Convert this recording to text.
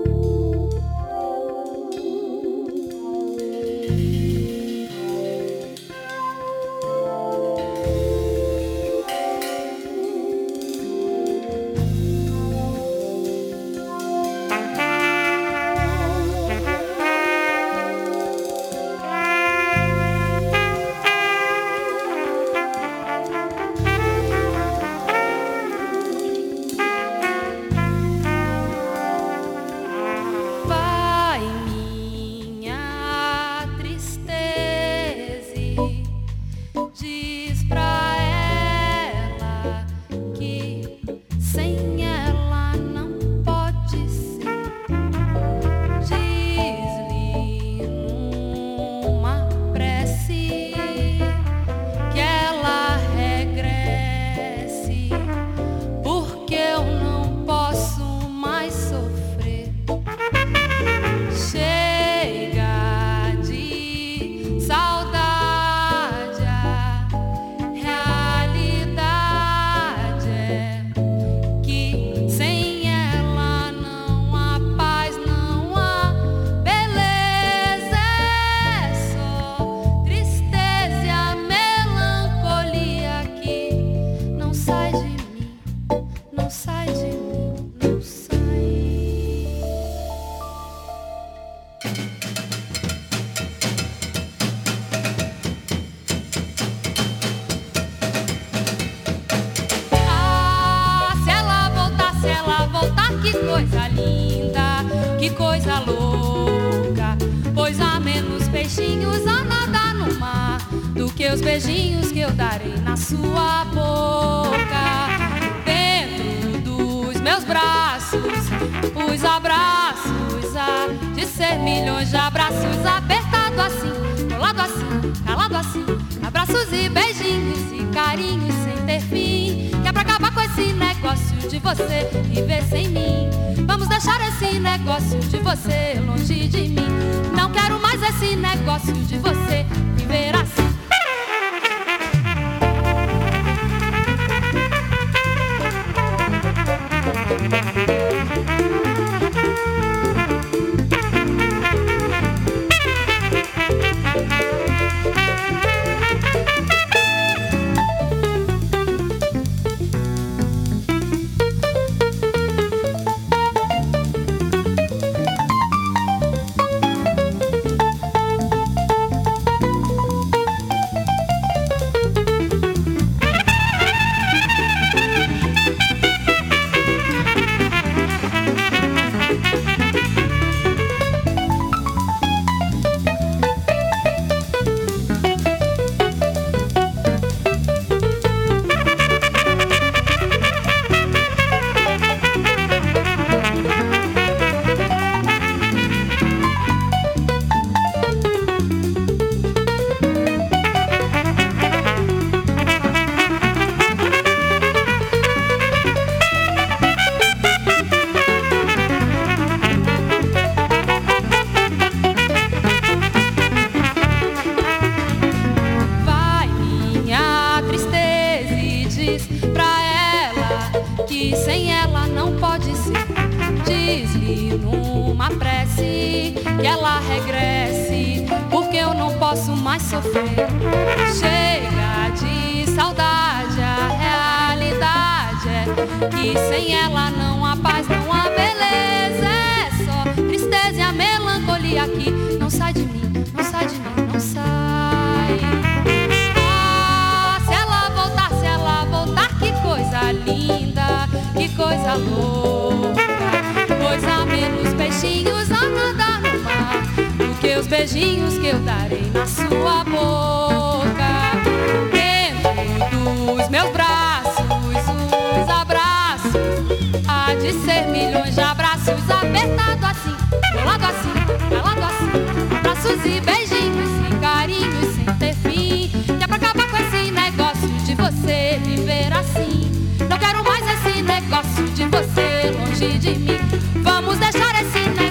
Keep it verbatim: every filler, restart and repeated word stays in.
coisa linda, que coisa louca. Pois há menos peixinhos a nadar no mar do que os beijinhos que eu darei na sua boca. Dentro dos meus braços, os abraços há de ser milhões de abraços, apertado assim, colado assim, calado assim, abraços e beijinhos e carinhos sem ter fim. Que é pra acabar com esse negócio de você viver sem mim. Vamos deixar esse negócio de você longe de mim. Não quero mais esse negócio de você viver assim. Que sem ela não pode ser. Diz-lhe numa prece que ela regresse, porque eu não posso mais sofrer. Chega de saudade, a realidade é que sem ela não há paz, não há beleza. É só tristeza e a melancolia que não sai de mim, não sai de mim, não sai. Ah, se ela voltar, se ela voltar, que coisa linda, que coisa louca. Pois há menos peixinhos a nadar no mar do que os beijinhos que eu darei na sua boca. Dentro dos meus braços, os abraços há de ser milhões de abraços, apertado assim, colado assim, calado assim, abraços e beijinhos e carinhos sem ter fim. Que é pra acabar com esse negócio de você viver assim. Não quero mais esse negócio de você longe de mim. Vamos deixar esse negócio